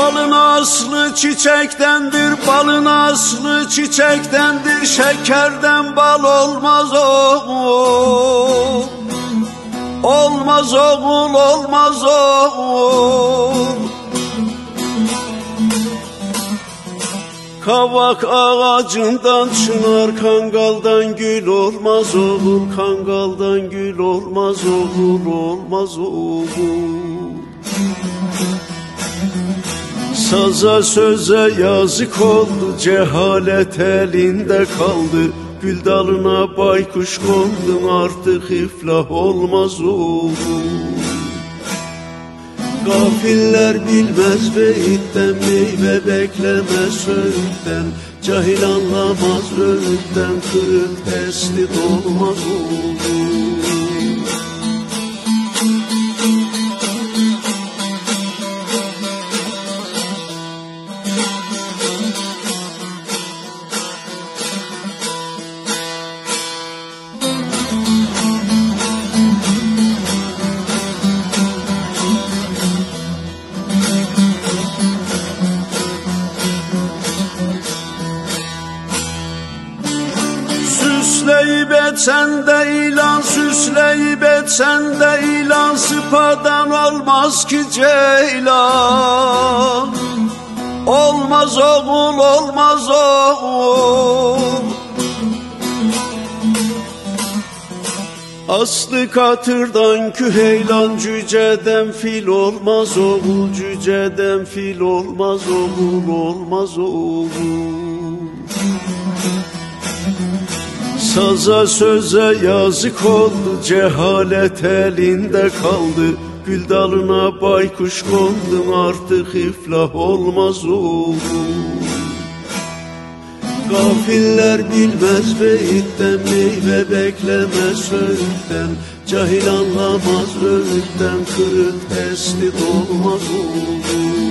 Balın aslı çiçektendir, balın aslı çiçektendir. Şekerden bal olmaz oğul, olmaz oğul, olmaz oğul. Kavak ağacından çınar, kangaldan gül olmaz oğul, kangaldan gül olmaz oğul, olmaz oğul. Saza söze yazık oldu, cehalet elinde kaldı. Gül dalına baykuş kondun, artık iflah olmaz oğul. Gafiller bilmez beyitten, meyve beklemez söğütten. Cahil anlamaz öğütten, kırık testi dolmaz oğul. Süsleyip etsen de ilan, süsleyip etsen de ilan. Sıpadan olmaz ki ceylan, olmaz oğul, olmaz oğul. Aslı katırdan küheylan, cüceden fil olmaz oğul, cüceden fil olmaz oğul, olmaz oğul. Saza söze yazık oldu, cehalet elinde kaldı. Gül dalına baykuş kondun, artık iflah olmaz oğul. Gafiller bilmez beyitten, meyve beklemez söğütten. Cahil anlamaz öğütten, kırık testi dolmaz oğul.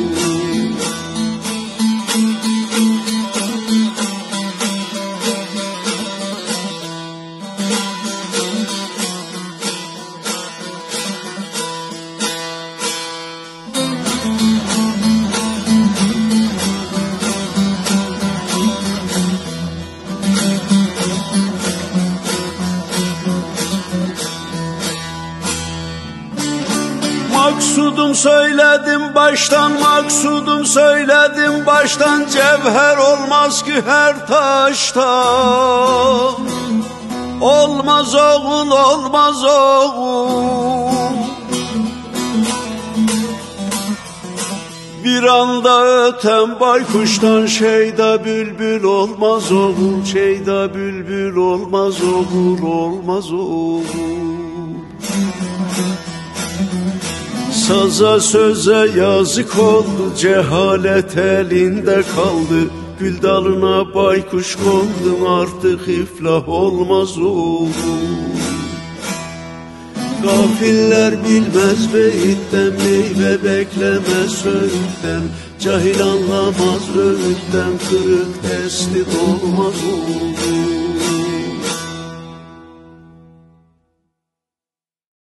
Maksudum söyledim baştan, maksudum söyledim baştan. Cevher olmaz ki her taştan, olmaz oğul, olmaz oğul. Bir anda öten baykuştan şeyda bülbül olmaz oğul, şeyda bülbül olmaz oğul, olmaz oğul. Saza söze yazık oldu, cehalet elinde kaldı. Gül dalına baykuş kondun, artık iflah olmaz oğul. Gafiller bilmez beyitten, meyve beklemez söğütten. Cahil anlamaz öğütten, kırık testi dolmaz oğul.